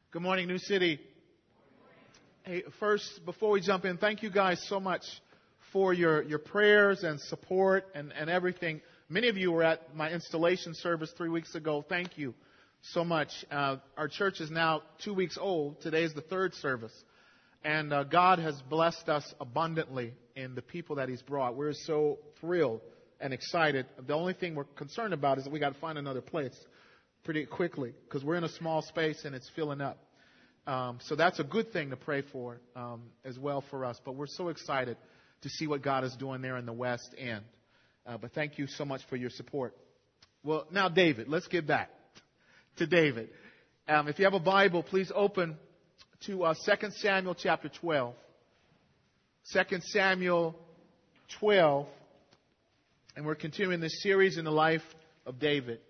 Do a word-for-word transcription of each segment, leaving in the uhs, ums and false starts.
Good morning, New City. Hey, first, before we jump in, thank you guys so much for your, your prayers and support and, and everything. Many of you were at my installation service three weeks ago. Thank you so much. Uh, our church is now two weeks old. Today is the third service. And uh, God has blessed us abundantly in the people that He's brought. We're so thrilled and excited. The only thing we're concerned about is that we got to find another place pretty quickly because we're in a small space and it's filling up. Um, so that's a good thing to pray for um, as well for us. But we're so excited to see what God is doing there in the West End. Uh, but thank you so much for your support. Well, now David, let's get back to David. Um, if you have a Bible, please open to uh, Second Samuel chapter twelve. Second Samuel twelve. And we're continuing this series in the life of David.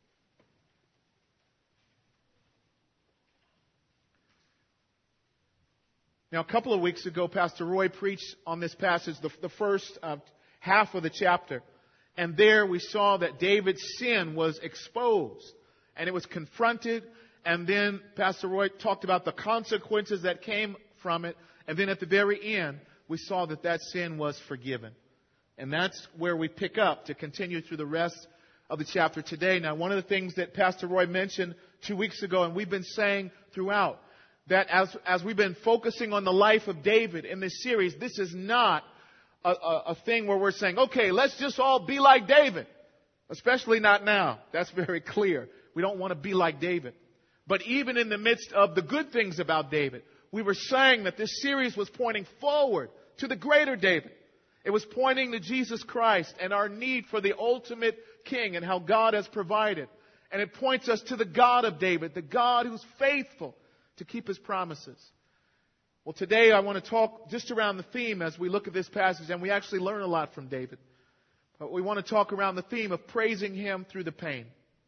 Now, a couple of weeks ago, Pastor Roy preached on this passage, the, the first uh, half of the chapter. And there we saw that David's sin was exposed and it was confronted. And then Pastor Roy talked about the consequences that came from it. And then at the very end, we saw that that sin was forgiven. And that's where we pick up to continue through the rest of the chapter today. Now, one of the things that Pastor Roy mentioned two weeks ago, and we've been saying throughout, that as, as we've been focusing on the life of David in this series, this is not a, a, a thing where we're saying, okay, let's just all be like David. Especially not now. That's very clear. We don't want to be like David. But even in the midst of the good things about David, we were saying that this series was pointing forward to the greater David. It was pointing to Jesus Christ and our need for the ultimate king and how God has provided. And it points us to the God of David, the God who's faithful to keep His promises. Well, today I want to talk just around the theme as we look at this passage, and we actually learn a lot from David. But we want to talk around the theme of praising Him through the pain.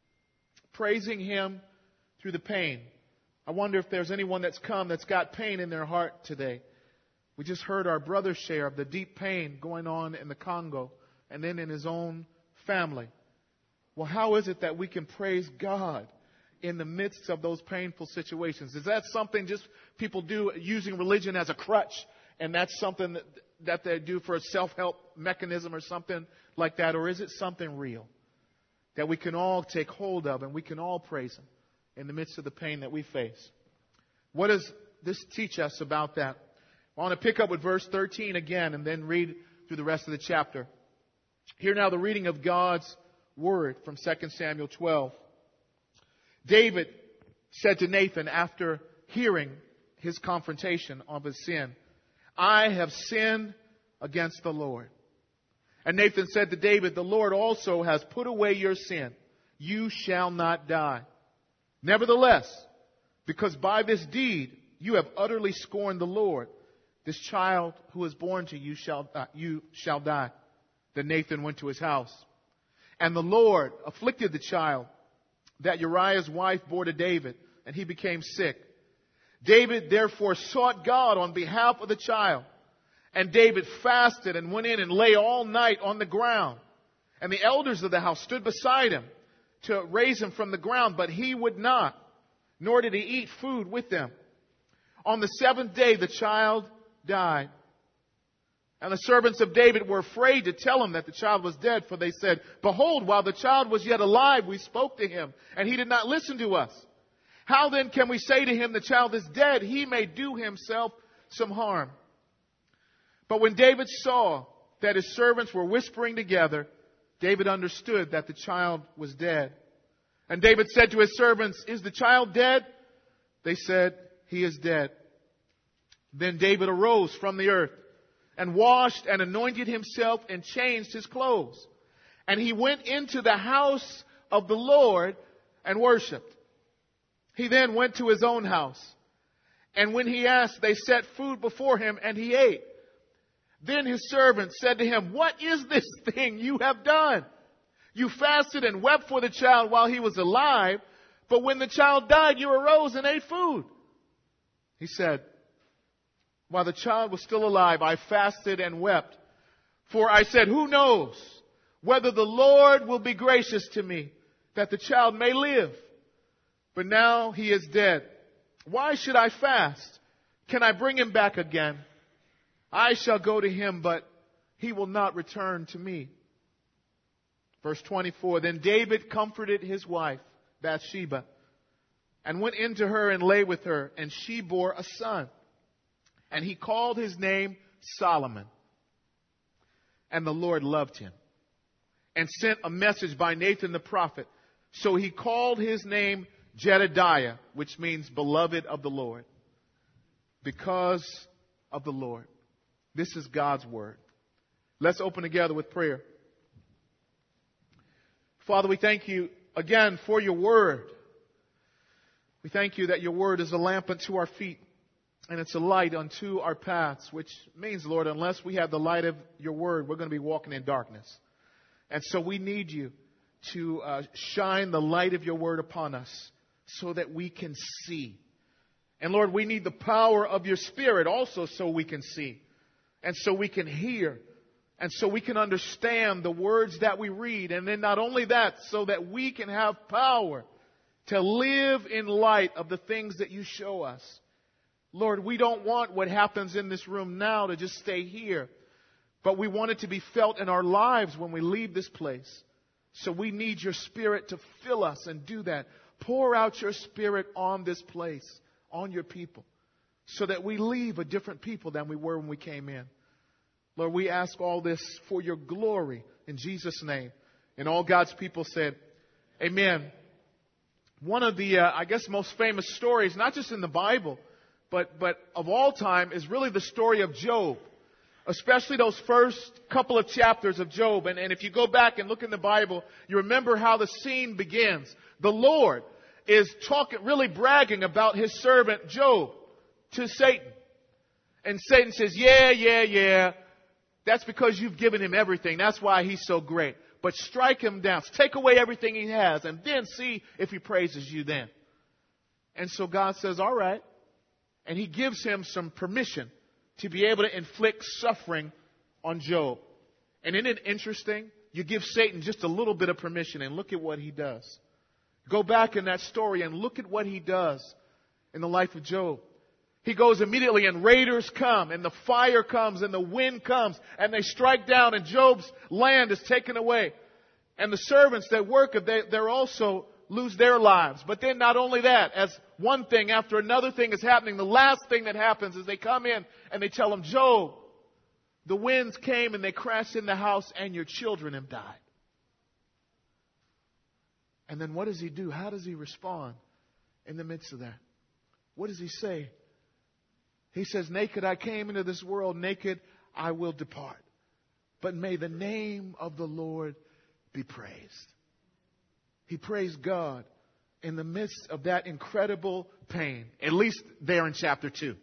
Praising Him through the pain. I wonder if there's anyone that's come that's got pain in their heart today. We just heard our brother share of the deep pain going on in the Congo and then in his own family. Well, how is it that we can praise God in the midst of those painful situations? Is that something just people do using religion as a crutch, and that's something that, that they do for a self-help mechanism or something like that? Or is it something real that we can all take hold of and we can all praise Him in the midst of the pain that we face? What does this teach us about that? I want to pick up with verse thirteen again and then read through the rest of the chapter. Hear now the reading of God's Word from Second Samuel twelve. David said to Nathan after hearing his confrontation of his sin, I have sinned against the Lord. And Nathan said to David, the Lord also has put away your sin. You shall not die. Nevertheless, because by this deed you have utterly scorned the Lord, this child who is born to you shall, uh, you shall die. Then Nathan went to his house. And the Lord afflicted the child that Uriah's wife bore to David, and he became sick. David therefore sought God on behalf of the child. And David fasted and went in and lay all night on the ground. And the elders of the house stood beside him to raise him from the ground, but he would not, nor did he eat food with them. On the seventh day the child died. And the servants of David were afraid to tell him that the child was dead, for they said, behold, while the child was yet alive, we spoke to him, and he did not listen to us. How then can we say to him, the child is dead? He may do himself some harm. But when David saw that his servants were whispering together, David understood that the child was dead. And David said to his servants, is the child dead? They said, he is dead. Then David arose from the earth, and washed and anointed himself and changed his clothes. And he went into the house of the Lord and worshipped. He then went to his own house. And when he asked, they set food before him, and he ate. Then his servants said to him, what is this thing you have done? You fasted and wept for the child while he was alive, but when the child died, you arose and ate food. He said, while the child was still alive, I fasted and wept. For I said, who knows whether the Lord will be gracious to me, that the child may live. But now he is dead. Why should I fast? Can I bring him back again? I shall go to him, but he will not return to me. Verse twenty-four, then David comforted his wife, Bathsheba, and went into her and lay with her, and she bore a son. And he called his name Solomon. And the Lord loved him, and sent a message by Nathan the prophet. So he called his name Jedediah, which means beloved of the Lord, because of the Lord. This is God's word. Let's open together with prayer. Father, we thank you again for your word. We thank you that your word is a lamp unto our feet and it's a light unto our paths, which means, Lord, unless we have the light of your word, we're going to be walking in darkness. And so we need you to uh, shine the light of your word upon us so that we can see. And Lord, we need the power of your Spirit also so we can see and so we can hear. And so we can understand the words that we read. And then not only that, so that we can have power to live in light of the things that you show us. Lord, we don't want what happens in this room now to just stay here. But we want it to be felt in our lives when we leave this place. So we need your Spirit to fill us and do that. Pour out your Spirit on this place, on your people, so that we leave a different people than we were when we came in. Lord, we ask all this for your glory in Jesus' name. And all God's people said, amen. One of the, uh, I guess, most famous stories, not just in the Bible, but, but of all time, is really the story of Job. Especially those first couple of chapters of Job. And, and if you go back and look in the Bible, you remember how the scene begins. The Lord is talking, really bragging about his servant Job to Satan. And Satan says, yeah, yeah, yeah. That's because you've given him everything. That's why he's so great. But strike him down. Take away everything he has and then see if he praises you then. And so God says, all right. And he gives him some permission to be able to inflict suffering on Job. And isn't it interesting? You give Satan just a little bit of permission and look at what he does. Go back in that story and look at what he does in the life of Job. He goes immediately and raiders come and the fire comes and the wind comes and they strike down and Job's land is taken away. And the servants that work, they, they're also lose their lives. But then not only that, as one thing after another thing is happening, the last thing that happens is they come in and they tell him, Job, the winds came and they crashed in the house and your children have died. And then what does he do? How does he respond in the midst of that? What does he say? He says, naked I came into this world, naked I will depart. But may the name of the Lord be praised. He praised God in the midst of that incredible pain, at least there in chapter two.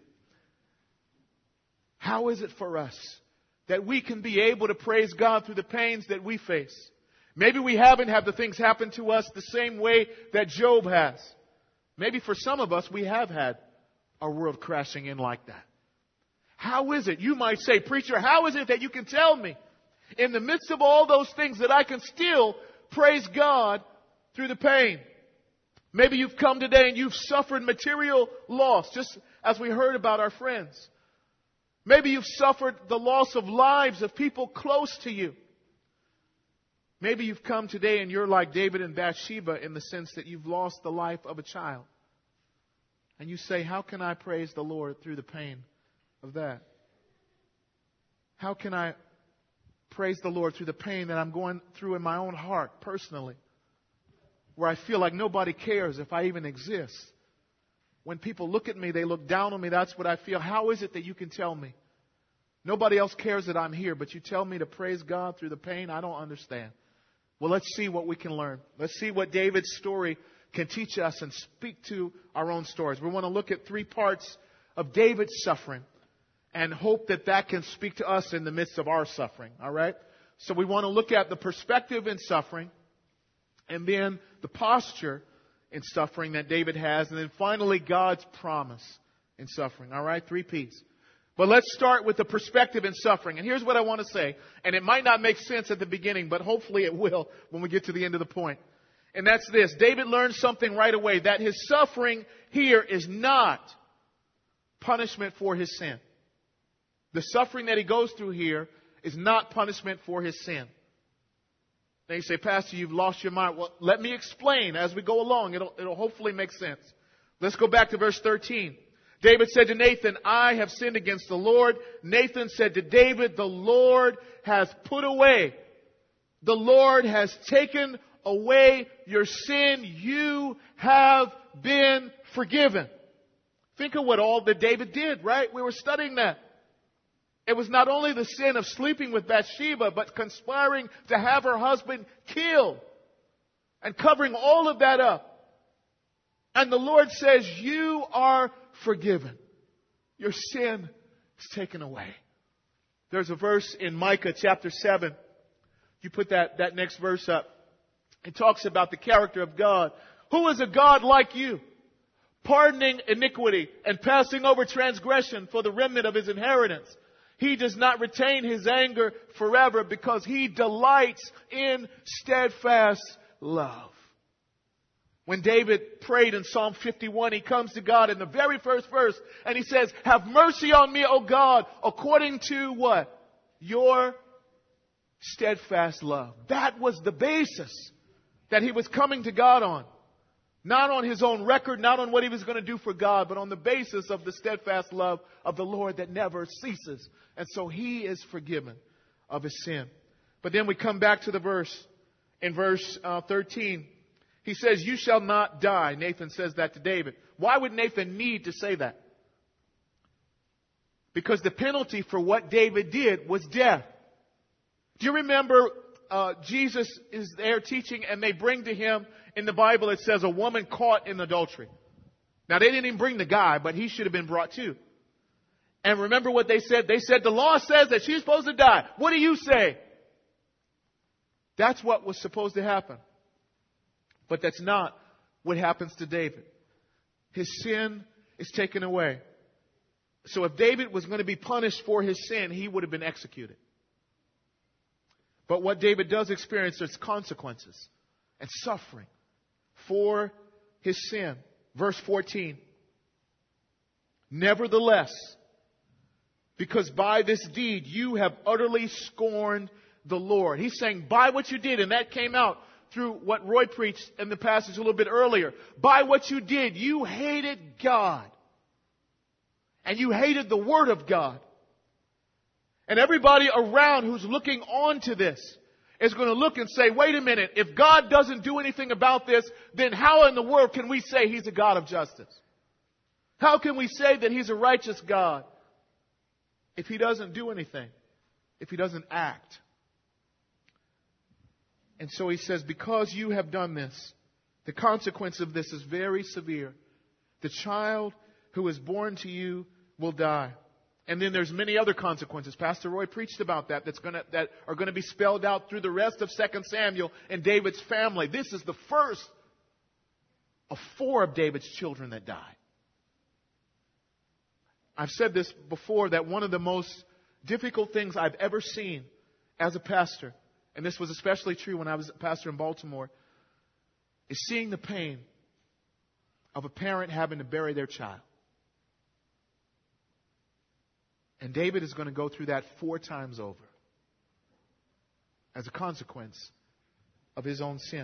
How is it for us that we can be able to praise God through the pains that we face? Maybe we haven't had the things happen to us the same way that Job has. Maybe for some of us, we have had our world crashing in like that. How is it? You might say, preacher, how is it that you can tell me in the midst of all those things that I can still praise God through the pain? Maybe you've come today and you've suffered material loss, just as we heard about our friends. Maybe you've suffered the loss of lives of people close to you. Maybe you've come today and you're like David and Bathsheba in the sense that you've lost the life of a child. And you say, how can I praise the Lord through the pain of that? How can I praise the Lord through the pain that I'm going through in my own heart personally? Where I feel like nobody cares if I even exist. When people look at me, they look down on me. That's what I feel. How is it that you can tell me? Nobody else cares that I'm here, but you tell me to praise God through the pain? I don't understand. Well, let's see what we can learn. Let's see what David's story can teach us and speak to our own stories. We want to look at three parts of David's suffering and hope that that can speak to us in the midst of our suffering. All right? So we want to look at the perspective in suffering, and then the posture in suffering that David has, and then finally God's promise in suffering. All right? Three P's. But let's start with the perspective in suffering. And here's what I want to say. And it might not make sense at the beginning, but hopefully it will when we get to the end of the point. And that's this. David learned something right away, that his suffering here is not punishment for his sin. The suffering that he goes through here is not punishment for his sin. Now you say, Pastor, you've lost your mind. Well, let me explain as we go along. It'll, it'll hopefully make sense. Let's go back to verse thirteen. David said to Nathan, I have sinned against the Lord. Nathan said to David, the Lord has put away. The Lord has taken away your sin. You have been forgiven. Think of what all that David did, right? We were studying that. It was not only the sin of sleeping with Bathsheba, but conspiring to have her husband killed and covering all of that up. And the Lord says, you are forgiven. Your sin is taken away. There's a verse in Micah chapter seven. You put that, that next verse up. It talks about the character of God. Who is a God like you? Pardoning iniquity and passing over transgression for the remnant of his inheritance. He does not retain his anger forever because he delights in steadfast love. When David prayed in Psalm fifty-one, he comes to God in the very first verse and he says, have mercy on me, O God, according to what? Your steadfast love. That was the basis that he was coming to God on. Not on his own record, not on what he was going to do for God, but on the basis of the steadfast love of the Lord that never ceases. And so he is forgiven of his sin. But then we come back to the verse. In verse uh, thirteen, he says, you shall not die. Nathan says that to David. Why would Nathan need to say that? Because the penalty for what David did was death. Do you remember uh, Jesus is there teaching and they bring to him, in the Bible it says, a woman caught in adultery. Now they didn't even bring the guy, but he should have been brought too. And remember what they said? They said, the law says that she's supposed to die. What do you say? That's what was supposed to happen. But that's not what happens to David. His sin is taken away. So if David was going to be punished for his sin, he would have been executed. But what David does experience is consequences and suffering for his sin. Verse fourteen. Nevertheless, because by this deed you have utterly scorned the Lord. He's saying, by what you did, and that came out through what Roy preached in the passage a little bit earlier. By what you did, you hated God. And you hated the Word of God. And everybody around who's looking on to this is going to look and say, wait a minute, if God doesn't do anything about this, then how in the world can we say He's a God of justice? How can we say that He's a righteous God if He doesn't do anything? If He doesn't act? And so he says, because you have done this, the consequence of this is very severe. The child who is born to you will die. And then there's many other consequences. Pastor Roy preached about that, that's gonna, that are going to be spelled out through the rest of Second Samuel and David's family. This is the first of four of David's children that die. I've said this before, that one of the most difficult things I've ever seen as a pastor, and this was especially true when I was a pastor in Baltimore, is seeing the pain of a parent having to bury their child. And David is going to go through that four times over as a consequence of his own sin.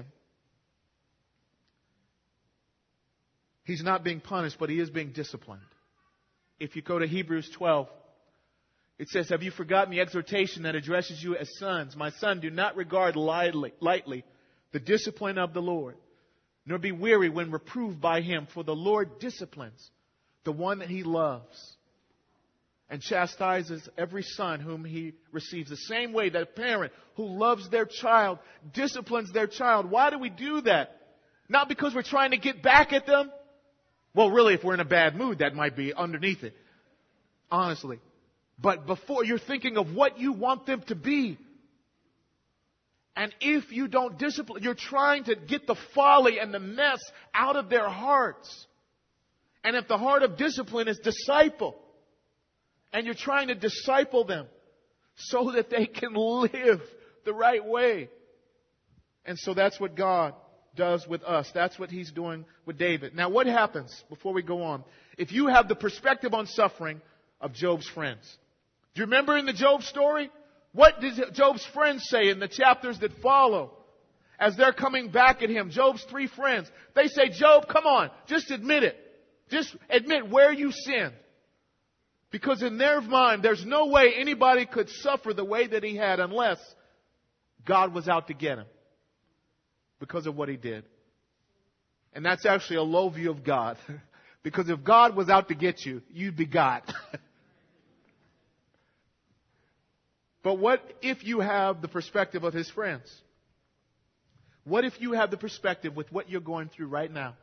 He's not being punished, but he is being disciplined. If you go to Hebrews twelve, it says, have you forgotten the exhortation that addresses you as sons? My son, do not regard lightly, lightly the discipline of the Lord, nor be weary when reproved by Him. For the Lord disciplines the one that He loves and chastises every son whom He receives. The same way that a parent who loves their child disciplines their child. Why do we do that? Not because we're trying to get back at them. Well, really, if we're in a bad mood, that might be underneath it. Honestly. But before, you're thinking of what you want them to be. And if you don't discipline, you're trying to get the folly and the mess out of their hearts. And if the heart of discipline is disciple, and you're trying to disciple them so that they can live the right way. And so that's what God does with us. That's what He's doing with David. Now what happens, before we go on, if you have the perspective on suffering of Job's friends? Do you remember in the Job story? What did Job's friends say in the chapters that follow? As they're coming back at him, Job's three friends, they say, Job, come on, just admit it. Just admit where you sinned. Because in their mind, there's no way anybody could suffer the way that he had unless God was out to get him. Because of what he did. And that's actually a low view of God. Because if God was out to get you, you'd be God. But what if you have the perspective of his friends? What if you have the perspective with what you're going through right now?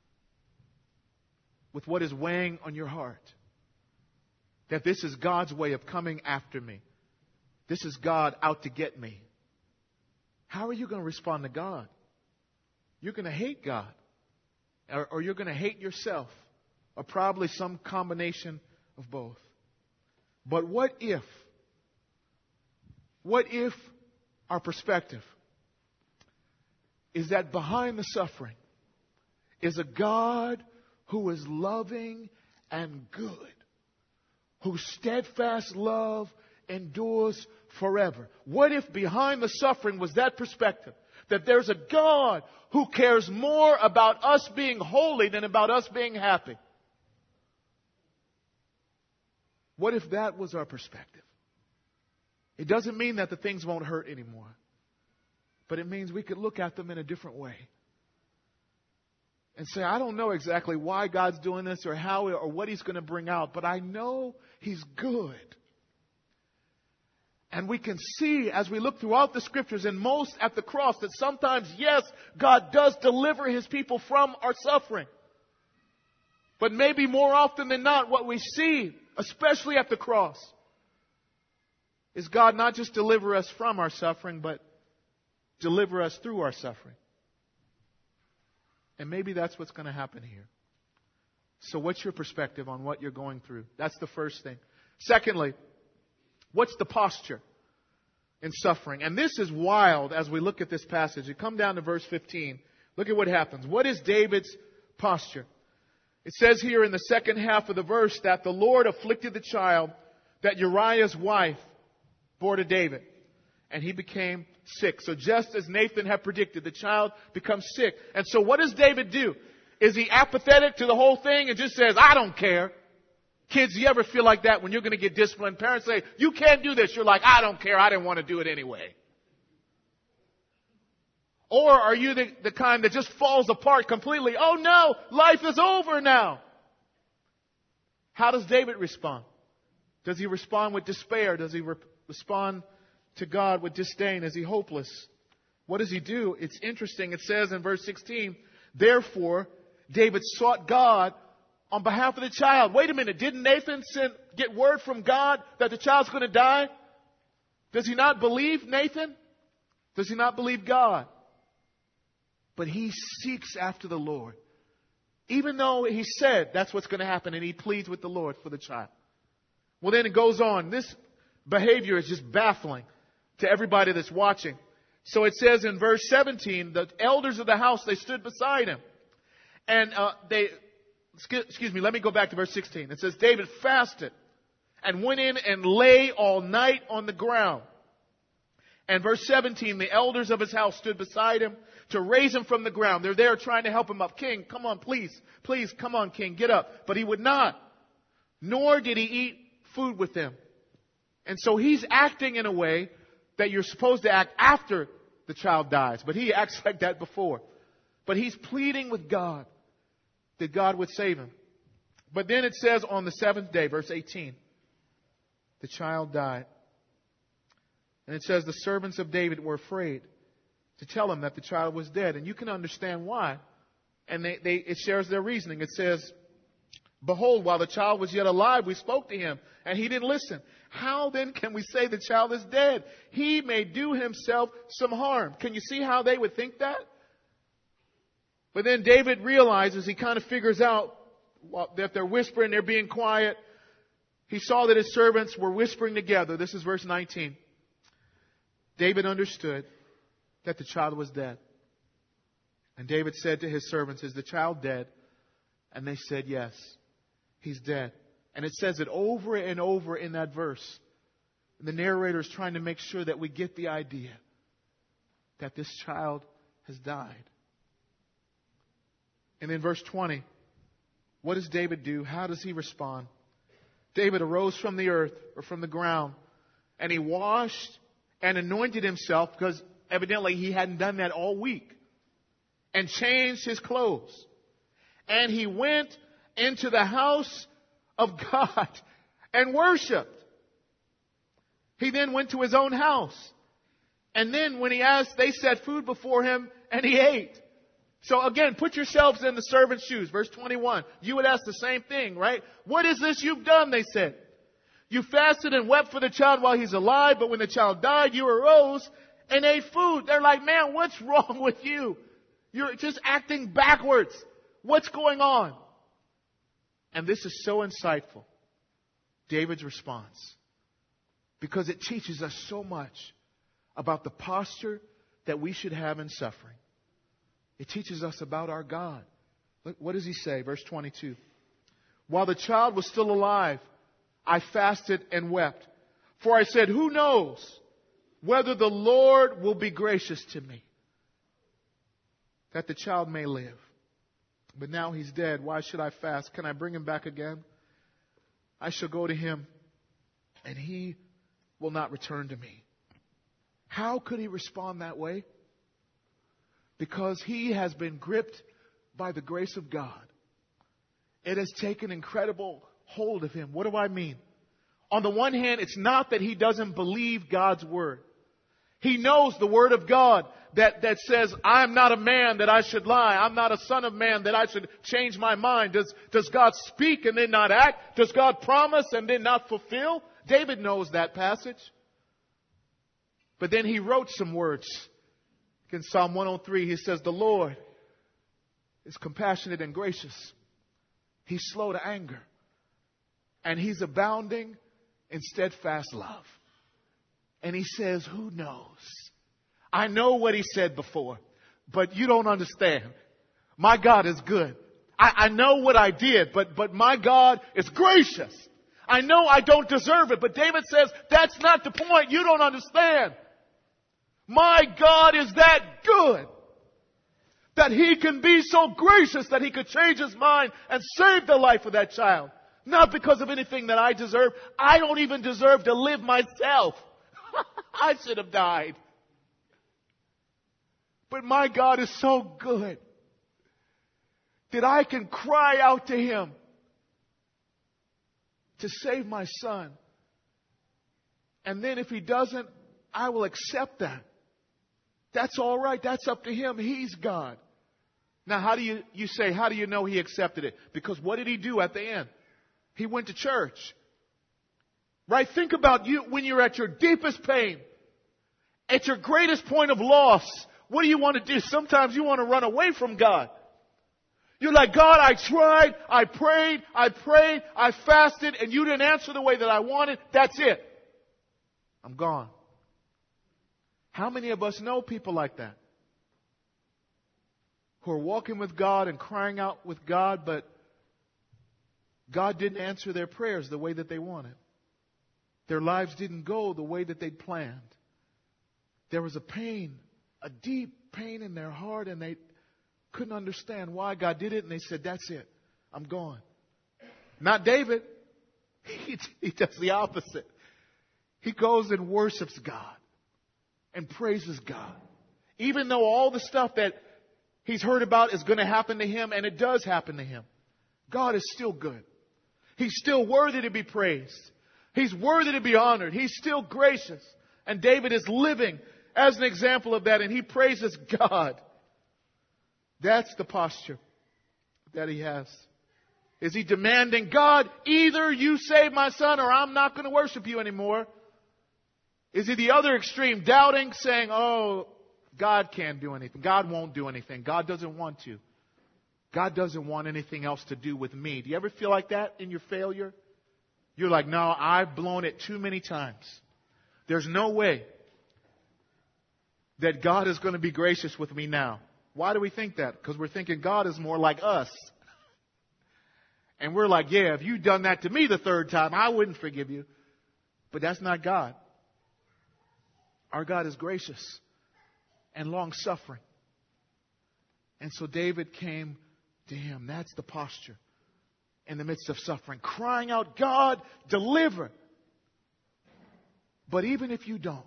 With what is weighing on your heart? That this is God's way of coming after me. This is God out to get me. How are you going to respond to God? You're going to hate God. Or, or you're going to hate yourself. Or probably some combination of both. But what if? What if our perspective is that behind the suffering is a God who is loving and good, whose steadfast love endures forever? What if behind the suffering was that perspective, that there's a God who cares more about us being holy than about us being happy? What if that was our perspective? It doesn't mean that the things won't hurt anymore. But it means we could look at them in a different way. And say, I don't know exactly why God's doing this or how or what He's going to bring out, but I know He's good. And we can see as we look throughout the Scriptures and most at the cross that sometimes, yes, God does deliver His people from our suffering. But maybe more often than not, what we see, especially at the cross, is God not just deliver us from our suffering, but deliver us through our suffering. And maybe that's what's going to happen here. So what's your perspective on what you're going through? That's the first thing. Secondly, what's the posture in suffering? And this is wild as we look at this passage. You come down to verse fifteen. Look at what happens. What is David's posture? It says here in the second half of the verse that the Lord afflicted the child that Uriah's wife bore to David. And he became sick. So just as Nathan had predicted, the child becomes sick. And so what does David do? Is he apathetic to the whole thing and just says, I don't care? Kids, you ever feel like that when you're going to get disciplined? Parents say, you can't do this. You're like, I don't care. I didn't want to do it anyway. Or are you the, the kind that just falls apart completely? Oh no, life is over now. How does David respond? Does he respond with despair? Does he re- respond to God with disdain? Is he hopeless? What does he do? It's interesting. It says in verse sixteen, therefore, David sought God on behalf of the child. Wait a minute. Didn't Nathan send, get word from God that the child's going to die? Does he not believe Nathan? Does he not believe God? But he seeks after the Lord. Even though he said that's what's going to happen, and he pleads with the Lord for the child. Well, then it goes on. This behavior is just baffling to everybody that's watching. So it says in verse seventeen, the elders of the house, they stood beside him. And uh, they, excuse me, let me go back to verse sixteen. It says, David fasted and went in and lay all night on the ground. And verse seventeen, the elders of his house stood beside him to raise him from the ground. They're there trying to help him up. King, come on, please, please, come on, King, get up. But he would not. Nor did he eat food with them. And so he's acting in a way that you're supposed to act after the child dies. But he acts like that before. But he's pleading with God that God would save him. But then it says on the seventh day, verse eighteen, the child died. And it says the servants of David were afraid to tell him that the child was dead. And you can understand why. And they, they, it shares their reasoning. It says, behold, while the child was yet alive, we spoke to him, and he didn't listen. How then can we say the child is dead? He may do himself some harm. Can you see how they would think that? But then David realizes, he kind of figures out that they're whispering, they're being quiet. He saw that his servants were whispering together. This is verse nineteen. David understood that the child was dead. And David said to his servants, is the child dead? And they said, yes, he's dead. And it says it over and over in that verse. And the narrator is trying to make sure that we get the idea that this child has died. And in verse twenty, what does David do? How does he respond? David arose from the earth or from the ground, and he washed and anointed himself, because evidently he hadn't done that all week, and changed his clothes. And he went into the house of God and worshiped. He then went to his own house. And then when he asked, they set food before him and he ate. So again, put yourselves in the servant's shoes. Verse twenty-one. You would ask the same thing, right? What is this you've done? They said. You fasted and wept for the child while he's alive, but when the child died, you arose and ate food. They're like, man, what's wrong with you? You're just acting backwards. What's going on? And this is so insightful, David's response, because it teaches us so much about the posture that we should have in suffering. It teaches us about our God. Look, what does he say? Verse twenty-two. While the child was still alive, I fasted and wept. For I said, who knows whether the Lord will be gracious to me, that the child may live. But now he's dead. Why should I fast? Can I bring him back again? I shall go to him, and he will not return to me. How could he respond that way? Because he has been gripped by the grace of God. It has taken incredible hold of him. What do I mean? On the one hand, it's not that he doesn't believe God's word. He knows the word of God that, that says, I'm not a man that I should lie. I'm not a son of man that I should change my mind. Does, does God speak and then not act? Does God promise and then not fulfill? David knows that passage. But then he wrote some words. In Psalm one oh three, he says, the Lord is compassionate and gracious. He's slow to anger. And he's abounding in steadfast love. And he says, who knows? I know what he said before, but you don't understand. My God is good. I, I know what I did, but, but my God is gracious. I know I don't deserve it, but David says, that's not the point. You don't understand. My God is that good that he can be so gracious that he could change his mind and save the life of that child. Not because of anything that I deserve. I don't even deserve to live myself. I should have died. But my God is so good that I can cry out to him to save my son. And then if he doesn't, I will accept that. That's all right. That's up to him. He's God. Now, how do you, you say, how do you know he accepted it? Because what did he do at the end? He went to church. Right? Think about you when you're at your deepest pain, at your greatest point of loss. What do you want to do? Sometimes you want to run away from God. You're like, God, I tried, I prayed, I prayed, I fasted, and you didn't answer the way that I wanted. That's it. I'm gone. How many of us know people like that? Who are walking with God and crying out with God, but God didn't answer their prayers the way that they wanted. Their lives didn't go the way that they'd planned. There was a pain, a deep pain in their heart, and they couldn't understand why God did it, and they said, that's it. I'm gone. Not David. He, he does the opposite. He goes and worships God and praises God. Even though all the stuff that he's heard about is going to happen to him, and it does happen to him, God is still good. He's still worthy to be praised. He's worthy to be honored. He's still gracious. And David is living as an example of that, and he praises God. That's the posture that he has. Is he demanding, God, either you save my son or I'm not going to worship you anymore? Is he the other extreme, doubting, saying, oh, God can't do anything. God won't do anything. God doesn't want to. God doesn't want anything else to do with me. Do you ever feel like that in your failure? You're like, no, I've blown it too many times. There's no way that God is going to be gracious with me now. Why do we think that? Because we're thinking God is more like us. And we're like, yeah, if you'd done that to me the third time, I wouldn't forgive you. But that's not God. Our God is gracious and long-suffering. And so David came to him. That's the posture in the midst of suffering. Crying out, God, deliver. But even if you don't,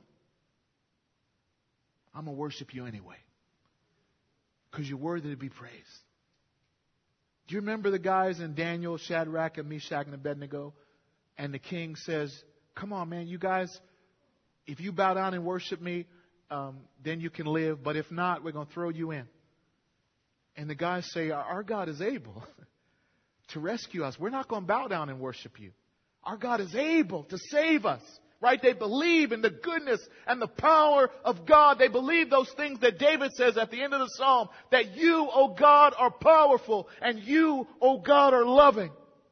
I'm going to worship you anyway. Because you're worthy to be praised. Do you remember the guys in Daniel, Shadrach, and Meshach, and Abednego? And the king says, come on, man, you guys, if you bow down and worship me, um, then you can live. But if not, we're going to throw you in. And the guys say, our God is able to rescue us. We're not going to bow down and worship you. Our God is able to save us. Right? They believe in the goodness and the power of God. They believe those things that David says at the end of the psalm. That you, O God, are powerful. And you, O God, are loving.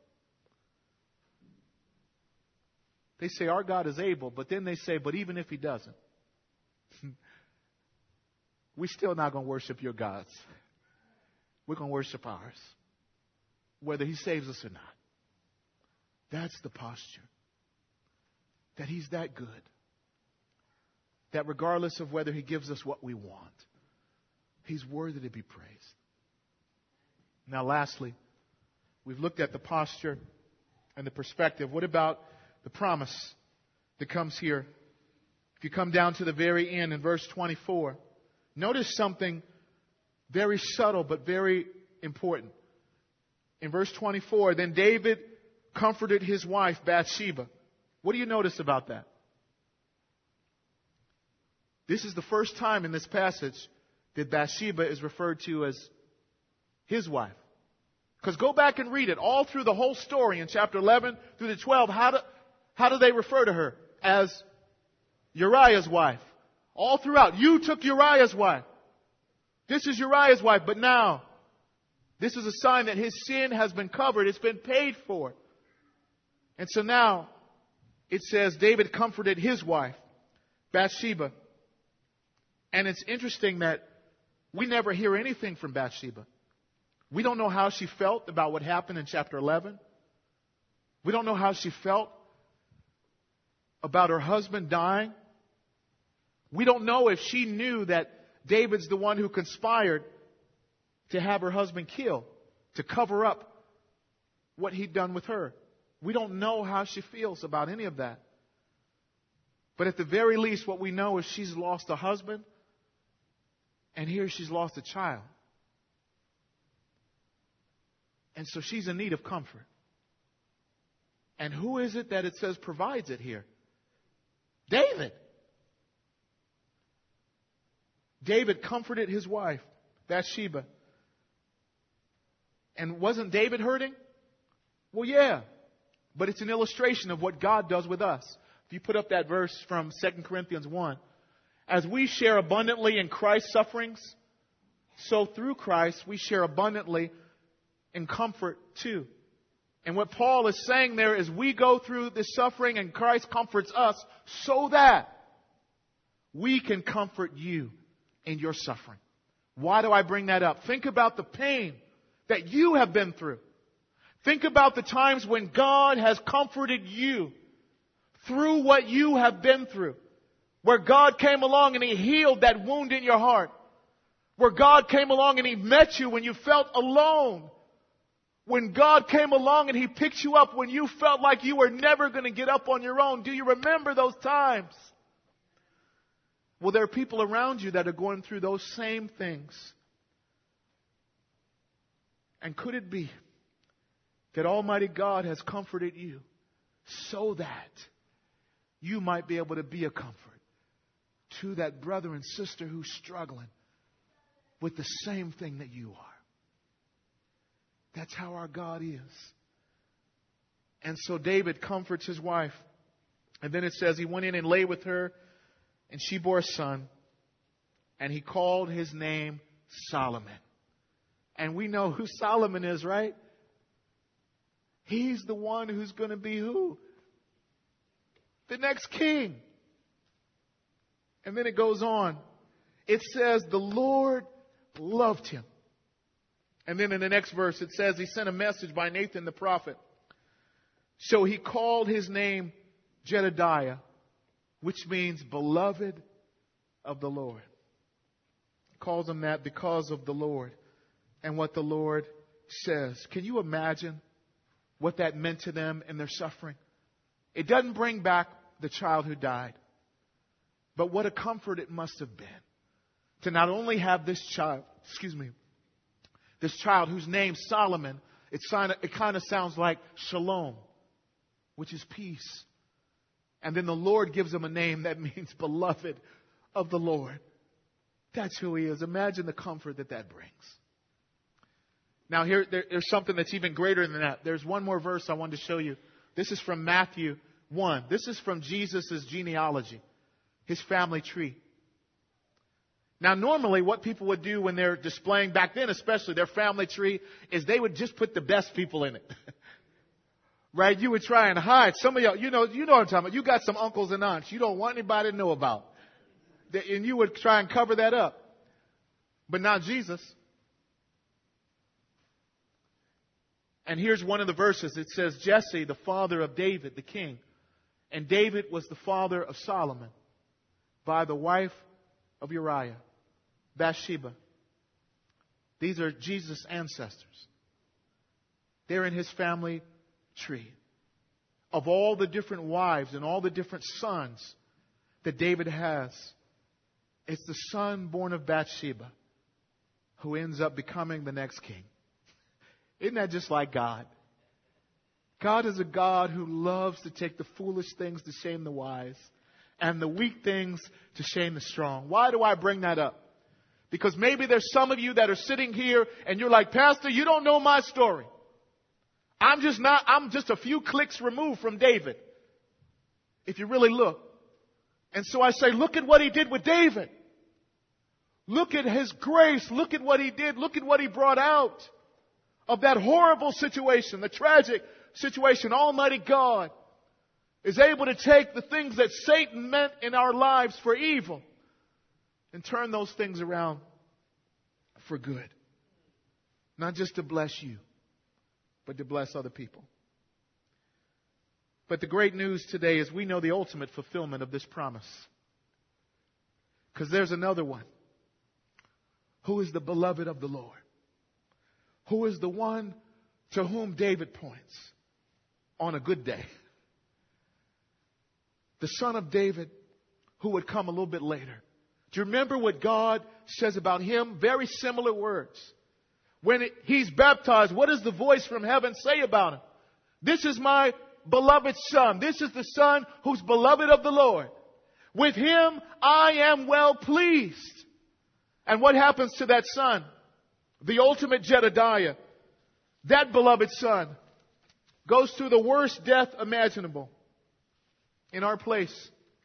They say our God is able. But then they say, but even if He doesn't, we're still not going to worship your gods. We're going to worship ours. Whether He saves us or not. That's the posture. That He's that good. That regardless of whether He gives us what we want, He's worthy to be praised. Now lastly, we've looked at the posture and the perspective. What about the promise that comes here? If you come down to the very end in verse twenty-four, notice something very subtle but very important. In verse twenty-four, then David comforted his wife Bathsheba. What do you notice about that? This is the first time in this passage that Bathsheba is referred to as his wife. Because go back and read it. All through the whole story in chapter eleven through the twelve, how do, how do they refer to her? As Uriah's wife. All throughout. You took Uriah's wife. This is Uriah's wife. But now, this is a sign that his sin has been covered. It's been paid for. And so now, it says David comforted his wife, Bathsheba. And it's interesting that we never hear anything from Bathsheba. We don't know how she felt about what happened in chapter eleven. We don't know how she felt about her husband dying. We don't know if she knew that David's the one who conspired to have her husband killed, to cover up what he'd done with her. We don't know how she feels about any of that. But at the very least, what we know is she's lost a husband, and here she's lost a child. And so she's in need of comfort. And who is it that it says provides it here? David. David comforted his wife, Bathsheba. And wasn't David hurting? Well, yeah. But it's an illustration of what God does with us. If you put up that verse from Second Corinthians one. As we share abundantly in Christ's sufferings, so through Christ we share abundantly in comfort too. And what Paul is saying there is we go through this suffering and Christ comforts us so that we can comfort you in your suffering. Why do I bring that up? Think about the pain that you have been through. Think about the times when God has comforted you through what you have been through. Where God came along and He healed that wound in your heart. Where God came along and He met you when you felt alone. When God came along and He picked you up when you felt like you were never going to get up on your own. Do you remember those times? Well, there are people around you that are going through those same things. And could it be that Almighty God has comforted you so that you might be able to be a comfort to that brother and sister who's struggling with the same thing that you are? That's how our God is. And so David comforts his wife. And then it says he went in and lay with her, and she bore a son, and he called his name Solomon. And we know who Solomon is, right? He's the one who's going to be who? The next king. And then it goes on. It says, the Lord loved him. And then in the next verse it says he sent a message by Nathan the prophet. So he called his name Jedediah, which means beloved of the Lord. He calls him that because of the Lord and what the Lord says. Can you imagine what that meant to them in their suffering? It doesn't bring back the child who died, but what a comfort it must have been to not only have this child, excuse me, this child whose name Solomon, it kind of sounds like shalom, which is peace. And then the Lord gives him a name that means beloved of the Lord. That's who he is. Imagine the comfort that that brings. Now here, there, there's something that's even greater than that. There's one more verse I wanted to show you. This is from Matthew one. This is from Jesus' genealogy, his family tree. Now normally what people would do when they're displaying, back then especially, their family tree, is they would just put the best people in it. Right? You would try and hide. Some of y'all, you know, you know what I'm talking about. You got some uncles and aunts you don't want anybody to know about. And you would try and cover that up. But not Jesus. And here's one of the verses. It says, Jesse, the father of David, the king. And David was the father of Solomon by the wife of Uriah, Bathsheba. These are Jesus' ancestors. They're in his family tree. Of all the different wives and all the different sons that David has, it's the son born of Bathsheba who ends up becoming the next king. Isn't that just like God? God is a God who loves to take the foolish things to shame the wise and the weak things to shame the strong. Why do I bring that up? Because maybe there's some of you that are sitting here and you're like, Pastor, you don't know my story. I'm just not, I'm just a few clicks removed from David. If you really look. And so I say, look at what he did with David. Look at his grace. Look at what he did. Look at what he brought out of that horrible situation, the tragic situation. Almighty God is able to take the things that Satan meant in our lives for evil and turn those things around for good. Not just to bless you, but to bless other people. But the great news today is we know the ultimate fulfillment of this promise. Because there's another one who is the beloved of the Lord. Who is the one to whom David points on a good day. The son of David who would come a little bit later. Do you remember what God says about him? Very similar words. When it, he's baptized, what does the voice from heaven say about him? This is my beloved son. This is the son who's beloved of the Lord. With him I am well pleased. And what happens to that son? The ultimate Jedediah, that beloved son, goes through the worst death imaginable in our place.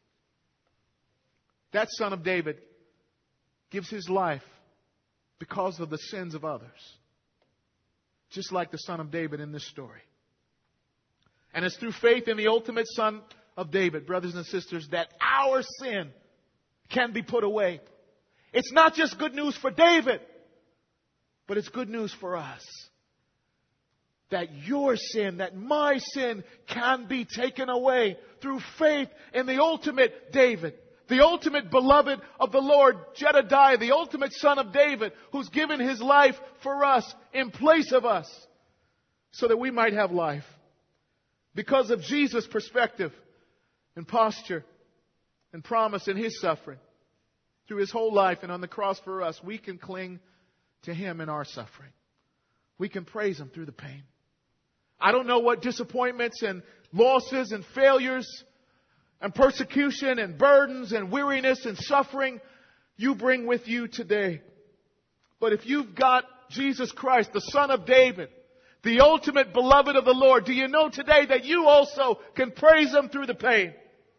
That son of David gives his life because of the sins of others. Just like the son of David in this story. And it's through faith in the ultimate son of David, brothers and sisters, that our sin can be put away. It's not just good news for David, but it's good news for us. That your sin, that my sin can be taken away through faith in the ultimate David. The ultimate beloved of the Lord, Jedediah, the ultimate son of David, who's given his life for us in place of us so that we might have life. Because of Jesus' perspective and posture and promise in his suffering through his whole life and on the cross for us, we can cling to him in our suffering. We can praise him through the pain. I don't know what disappointments and losses and failures and persecution and burdens and weariness and suffering you bring with you today. But if you've got Jesus Christ, the Son of David, the ultimate beloved of the Lord, do you know today that you also can praise him through the pain?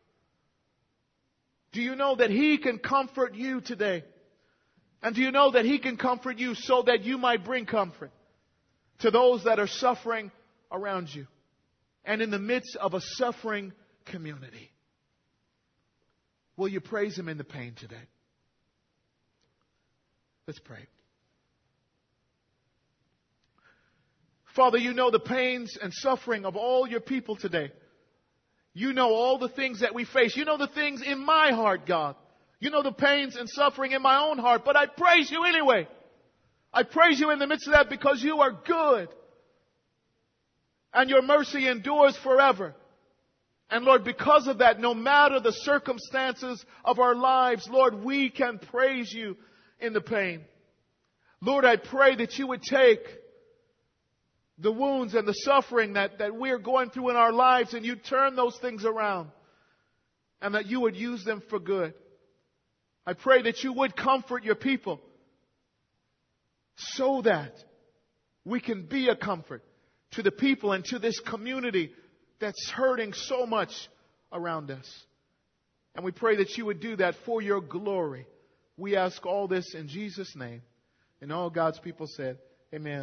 Do you know that he can comfort you today? And do you know that he can comfort you so that you might bring comfort to those that are suffering around you and in the midst of a suffering community? Will you praise him in the pain today? Let's pray. Father, you know the pains and suffering of all your people today. You know all the things that we face. You know the things in my heart, God. You know the pains and suffering in my own heart, but I praise you anyway. I praise you in the midst of that because you are good. And your mercy endures forever. And Lord, because of that, no matter the circumstances of our lives, Lord, we can praise you in the pain. Lord, I pray that you would take the wounds and the suffering that, that we're going through in our lives and you turn those things around. And that you would use them for good. I pray that you would comfort your people so that we can be a comfort to the people and to this community that's hurting so much around us. And we pray that you would do that for your glory. We ask all this in Jesus' name. And all God's people said, amen.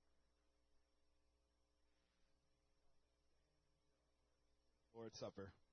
Lord's Supper.